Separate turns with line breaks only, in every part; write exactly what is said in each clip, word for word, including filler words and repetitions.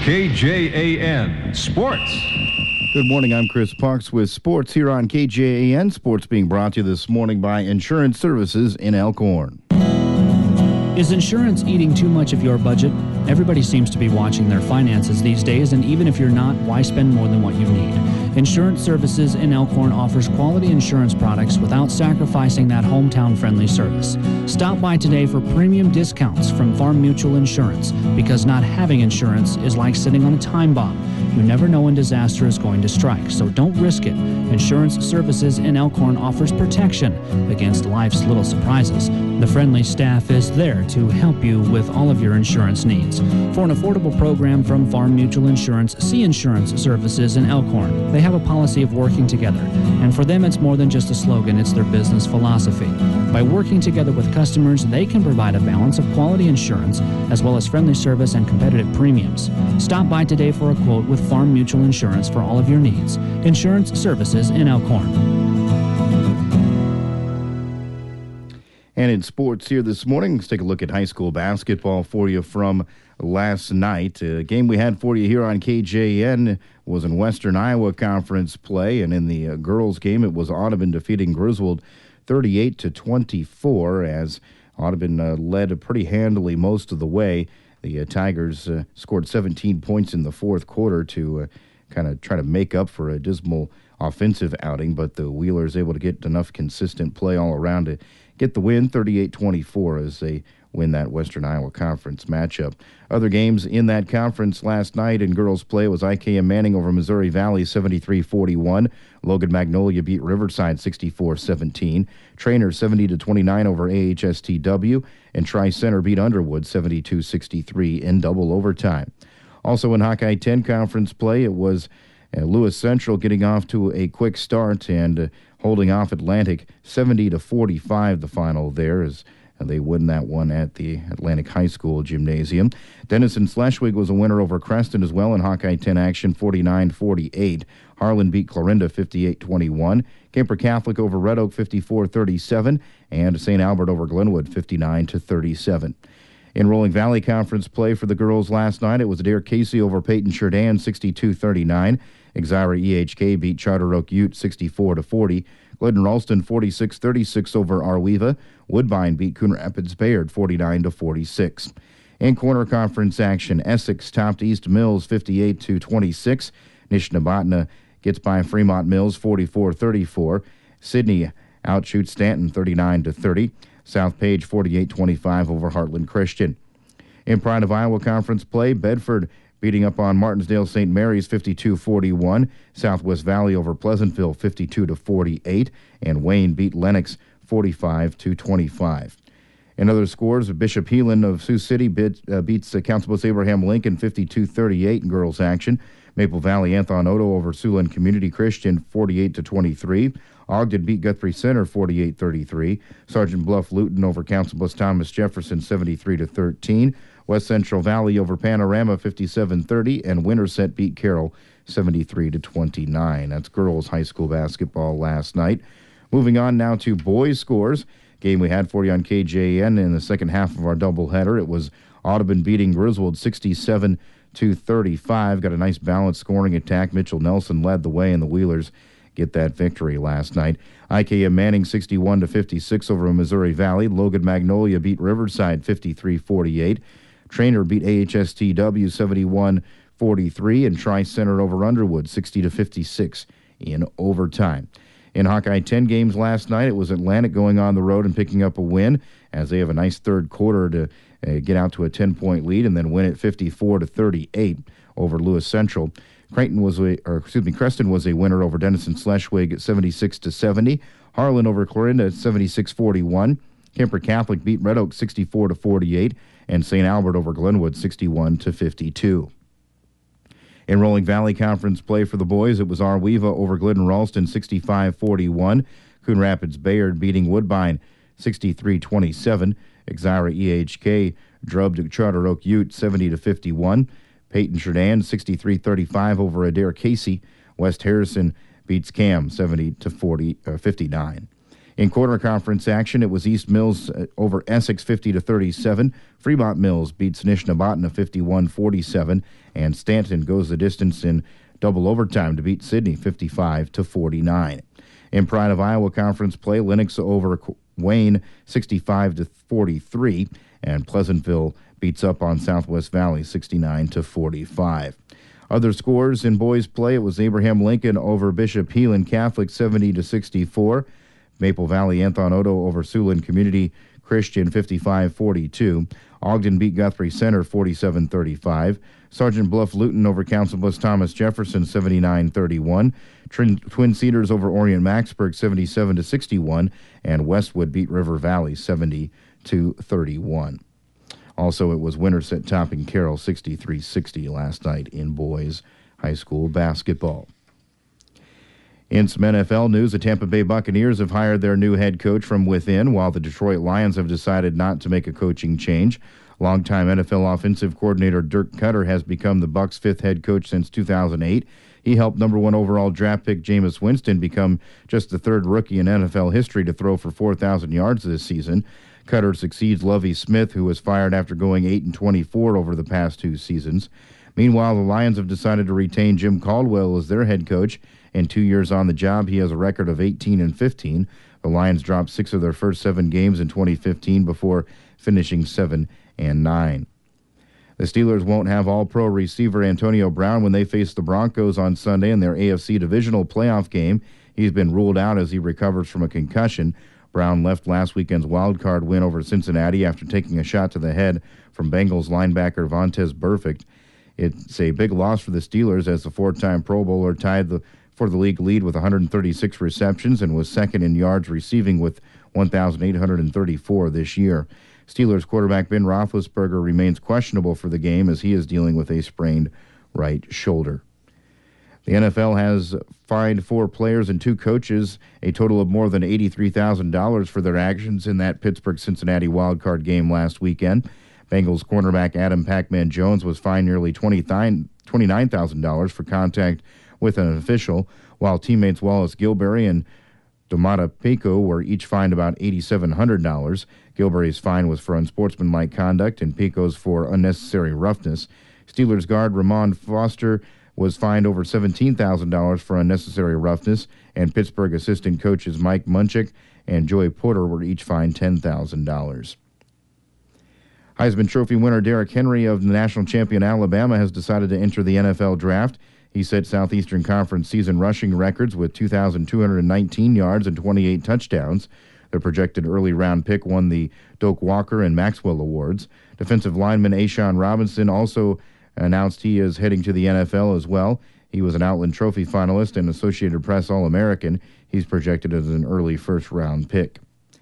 K J A N Sports.
Good morning, I'm Chris Parks with sports here on K J A N. Sports being brought to you this morning by Insurance Services in Elkhorn.
Is insurance eating too much of your budget? Everybody seems to be watching their finances these days, and even if you're not, why spend more than what you need? Insurance Services in Elkhorn offers quality insurance products without sacrificing that hometown-friendly service. Stop by today for premium discounts from Farm Mutual Insurance, because not having insurance is like sitting on a time bomb. You never know when disaster is going to strike, so don't risk it. Insurance Services in Elkhorn offers protection against life's little surprises. The friendly staff is there to help you with all of your insurance needs. For an affordable program from Farm Mutual Insurance, see Insurance Services in Elkhorn. They have a policy of working together, and for them it's more than just a slogan, it's their business philosophy. By working together with customers, they can provide a balance of quality insurance as well as friendly service and competitive premiums. Stop by today for a quote with Farm Mutual Insurance for all of your needs. Insurance Services in Elkhorn.
And in sports here this morning, let's take a look at high school basketball for you from last night. A game we had for you here on K J N was in Western Iowa Conference play, and in the uh, girls game, it was Audubon defeating Griswold thirty-eight to twenty-four, as Audubon uh, led pretty handily most of the way. The uh, Tigers uh, scored seventeen points in the fourth quarter to uh, kind of try to make up for a dismal offensive outing, but the Wheelers able to get enough consistent play all around to get the win, thirty-eight twenty-four, as they win that Western Iowa Conference matchup. Other games in that conference last night in girls play was I K M Manning over Missouri Valley seventy-three forty-one. Logan Magnolia beat Riverside sixty-four seventeen. Trainer seventy to twenty-nine over A H S T W, and Tri-Center beat Underwood seventy-two sixty-three in double overtime. Also in Hawkeye ten conference play, it was uh, Lewis Central getting off to a quick start and uh, holding off Atlantic seventy to forty-five, the final there, as and they win that one at the Atlantic High School Gymnasium. Denison Schleswig was a winner over Creston as well in Hawkeye ten action, forty-nine forty-eight. Harlan beat Clarinda fifty-eight twenty-one. Kemper Catholic over Red Oak fifty-four thirty-seven, and Saint Albert over Glenwood fifty-nine to thirty-seven. In Rolling Valley Conference play for the girls last night, it was Adair Casey over Peyton Sheridan sixty-two thirty-nine. Exira E H K beat Charter Oak Ute sixty-four to forty. Glidden Ralston forty-six thirty-six over Arweva. Woodbine beat Coon Rapids Bayard forty-nine to forty-six. In corner conference action, Essex topped East Mills fifty-eight to twenty-six. Nishnabotna gets by Fremont Mills forty-four thirty-four. Sydney outshoots Stanton thirty-nine to thirty. South Page forty-eight twenty-five over Heartland Christian. In Pride of Iowa Conference play, Bedford beating up on Martinsdale Saint Mary's fifty-two forty-one. Southwest Valley over Pleasantville fifty-two to forty-eight. And Wayne beat Lennox forty-five to twenty-five. In other scores, Bishop Heelan of Sioux City beat, uh, beats uh, Council Bluffs Abraham Lincoln fifty-two thirty-eight in girls action. Maple Valley Anthon Odo over Siouxland Community Christian forty-eight to twenty-three. Ogden beat Guthrie Center forty-eight thirty-three. Sergeant Bluff Luton over Council Bluffs Thomas Jefferson seventy-three to thirteen. West Central Valley over Panorama fifty-seven thirty, and Winterset beat Carroll seventy-three to twenty-nine. That's girls high school basketball last night. Moving on now to boys scores. Game we had for you on K J N in the second half of our doubleheader. It was Audubon beating Griswold sixty-seven to thirty-five. Got a nice balanced scoring attack. Mitchell Nelson led the way, and the Wheelers get that victory last night. I K M Manning sixty-one to fifty-six over Missouri Valley. Logan Magnolia beat Riverside fifty-three forty-eight. Trainer beat A H S T W seventy-one forty-three, and Tri-Center over Underwood sixty to fifty-six in overtime. In Hawkeye ten games last night, it was Atlantic going on the road and picking up a win, as they have a nice third quarter to uh, get out to a ten-point lead and then win it fifty-four to thirty-eight over Lewis Central. Creighton was a, or excuse me, Creston was a winner over Denison Schleswig at seventy-six to seventy. Harlan over Clarinda at seventy-six forty-one. Kemper Catholic beat Red Oak sixty-four to forty-eight, and Saint Albert over Glenwood sixty-one to fifty-two. In Rolling Valley Conference play for the boys, it was Arweva over Glidden Ralston sixty-five forty-one. Coon Rapids Bayard beating Woodbine sixty-three twenty-seven. Exira E H K drubbed Charter Oak Ute seventy to fifty-one. Peyton Sheridan sixty-three thirty-five over Adair Casey. West Harrison beats Cam seventy to forty, uh, fifty-nine. In quarter conference action, it was East Mills uh, over Essex fifty to thirty-seven. Fremont Mills beats Nishnabotna fifty-one forty-seven, and Stanton goes the distance in double overtime to beat Sydney fifty-five to forty-nine. In Pride of Iowa conference play, Lennox over Wayne sixty-five to forty-three, and Pleasantville beats up on Southwest Valley sixty-nine to forty-five. Other scores in boys play, it was Abraham Lincoln over Bishop Heelan Catholic seventy to sixty-four. Maple Valley Anthon Odo over Siouxland Community Christian fifty-five forty-two. Ogden beat Guthrie Center forty-seven thirty-five. Sergeant Bluff Luton over Council Bluffs Thomas Jefferson seventy-nine thirty-one. Twin, Twin Cedars over Orient Maxburg seventy-seven to sixty-one, and Westwood beat River Valley seventy to thirty-one. Also, it was Winterset topping Carroll sixty-three sixty last night in boys high school basketball. In some N F L news, the Tampa Bay Buccaneers have hired their new head coach from within, while the Detroit Lions have decided not to make a coaching change. Longtime N F L offensive coordinator Dirk Koetter has become the Bucs' fifth head coach since two thousand eight. He helped number one overall draft pick Jameis Winston become just the third rookie in N F L history to throw for four thousand yards this season. Koetter succeeds Lovie Smith, who was fired after going eight and twenty-four over the past two seasons. Meanwhile, the Lions have decided to retain Jim Caldwell as their head coach. In two years on the job, he has a record of eighteen and fifteen. The Lions dropped six of their first seven games in twenty fifteen before finishing seven and nine. The Steelers won't have all-pro receiver Antonio Brown when they face the Broncos on Sunday in their A F C divisional playoff game. He's been ruled out as he recovers from a concussion. Brown left last weekend's wild-card win over Cincinnati after taking a shot to the head from Bengals linebacker Vontaze Burfict. It's a big loss for the Steelers as the four-time Pro Bowler tied the for the league lead with one hundred thirty-six receptions and was second in yards receiving with one thousand eight hundred thirty-four this year. Steelers quarterback Ben Roethlisberger remains questionable for the game as he is dealing with a sprained right shoulder. The N F L has fined four players and two coaches a total of more than eighty-three thousand dollars for their actions in that Pittsburgh-Cincinnati wildcard game last weekend. Bengals cornerback Adam Pac-Man Jones was fined nearly twenty-nine thousand dollars for contact with an official, while teammates Wallace Gilberry and Domata Pico were each fined about eight thousand seven hundred dollars. Gilberry's fine was for unsportsmanlike conduct and Pico's for unnecessary roughness. Steelers guard Ramon Foster was fined over seventeen thousand dollars for unnecessary roughness, and Pittsburgh assistant coaches Mike Munchak and Joey Porter were each fined ten thousand dollars. Heisman Trophy winner Derrick Henry of the national champion Alabama has decided to enter the N F L draft. He set Southeastern Conference season rushing records with two thousand two hundred nineteen yards and twenty-eight touchdowns. The projected early round pick won the Doak Walker and Maxwell Awards. Defensive lineman Ashawn Robinson also announced he is heading to the N F L as well. He was an Outland Trophy finalist and Associated Press All-American. He's projected as an early first-round pick.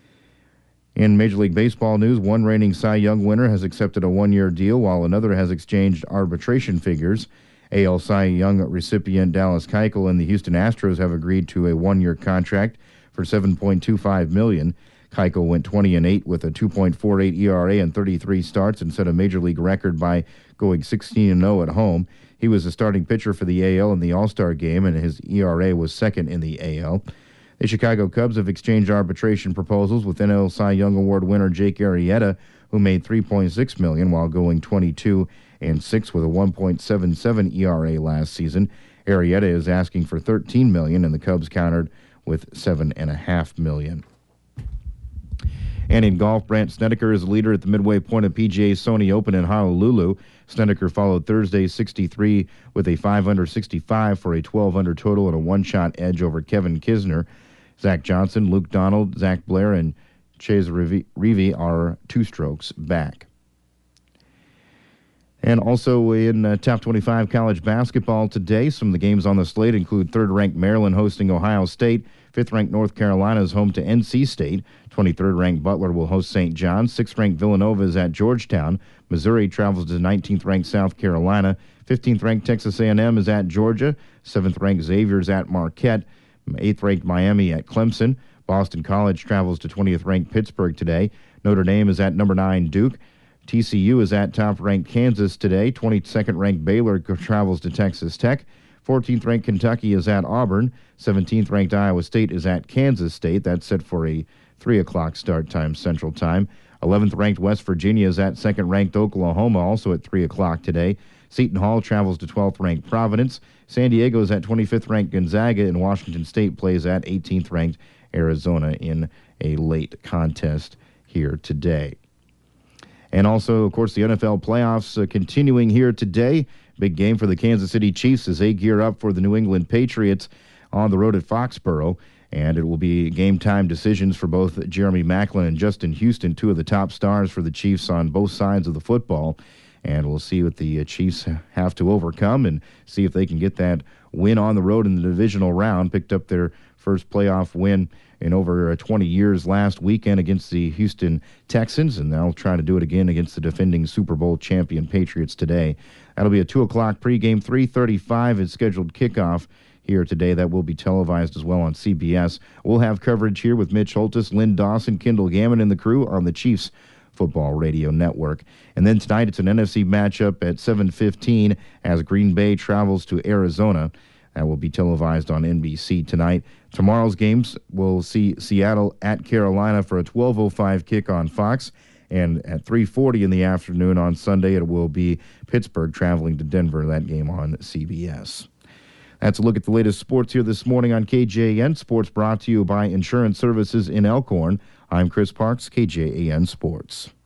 In Major League Baseball news, one reigning Cy Young winner has accepted a one-year deal, while another has exchanged arbitration figures. A L Cy Young recipient Dallas Keuchel and the Houston Astros have agreed to a one-year contract for seven point two five million dollars. Keuchel went twenty and eight with a two point four eight E R A and thirty-three starts and set a major league record by going sixteen and oh at home. He was the starting pitcher for the A L in the All-Star game, and his E R A was second in the A L. The Chicago Cubs have exchanged arbitration proposals with N L Cy Young Award winner Jake Arrieta, who made three point six million dollars while going twenty-two and six with a one point seven seven E R A last season. Arrieta is asking for thirteen million dollars, and the Cubs countered with seven point five million dollars. And in golf, Brandt Snedeker is the leader at the midway point of P G A's Sony Open in Honolulu. Snedeker followed Thursday's sixty-three with a five under sixty-five for a twelve under total and a one-shot edge over Kevin Kisner. Zach Johnson, Luke Donald, Zach Blair, and Chase Reavie are two strokes back. And also in uh, top twenty-five college basketball today, some of the games on the slate include third-ranked Maryland hosting Ohio State, fifth-ranked North Carolina is home to N C State, twenty-third ranked Butler will host Saint John's, sixth-ranked Villanova is at Georgetown, Missouri travels to nineteenth-ranked South Carolina, fifteenth-ranked Texas A and M is at Georgia, seventh-ranked Xavier is at Marquette, eighth-ranked Miami at Clemson, Boston College travels to twentieth-ranked Pittsburgh today, Notre Dame is at number nine Duke, T C U is at top-ranked Kansas today. twenty-second ranked Baylor travels to Texas Tech. fourteenth-ranked Kentucky is at Auburn. seventeenth-ranked Iowa State is at Kansas State. That's set for a three o'clock start time Central Time. eleventh-ranked West Virginia is at second-ranked Oklahoma, also at three o'clock today. Seton Hall travels to twelfth-ranked Providence. San Diego is at twenty-fifth-ranked Gonzaga, and Washington State plays at eighteenth-ranked Arizona in a late contest here today. And also, of course, the N F L playoffs uh, continuing here today. Big game for the Kansas City Chiefs as they gear up for the New England Patriots on the road at Foxborough. And it will be game-time decisions for both Jeremy Maclin and Justin Houston, two of the top stars for the Chiefs on both sides of the football. And we'll see what the uh, Chiefs have to overcome and see if they can get that win on the road in the divisional round. Picked up their first playoff win in over uh, twenty years last weekend against the Houston Texans, and they'll try to do it again against the defending Super Bowl champion Patriots today. That'll be a two o'clock pregame. three thirty-five is scheduled kickoff here today. That will be televised as well on C B S. We'll have coverage here with Mitch Holtis, Lynn Dawson, Kendall Gammon, and the crew on the Chiefs Football Radio Network. And then tonight it's an N F C matchup at seven fifteen as Green Bay travels to Arizona. That will be televised on N B C tonight. Tomorrow's games will see Seattle at Carolina for a twelve oh five kick on Fox. And at three forty in the afternoon on Sunday, it will be Pittsburgh traveling to Denver, that game on C B S. That's a look at the latest sports here this morning on K J A N. Sports brought to you by Insurance Services in Elkhorn. I'm Chris Parks, K J A N Sports.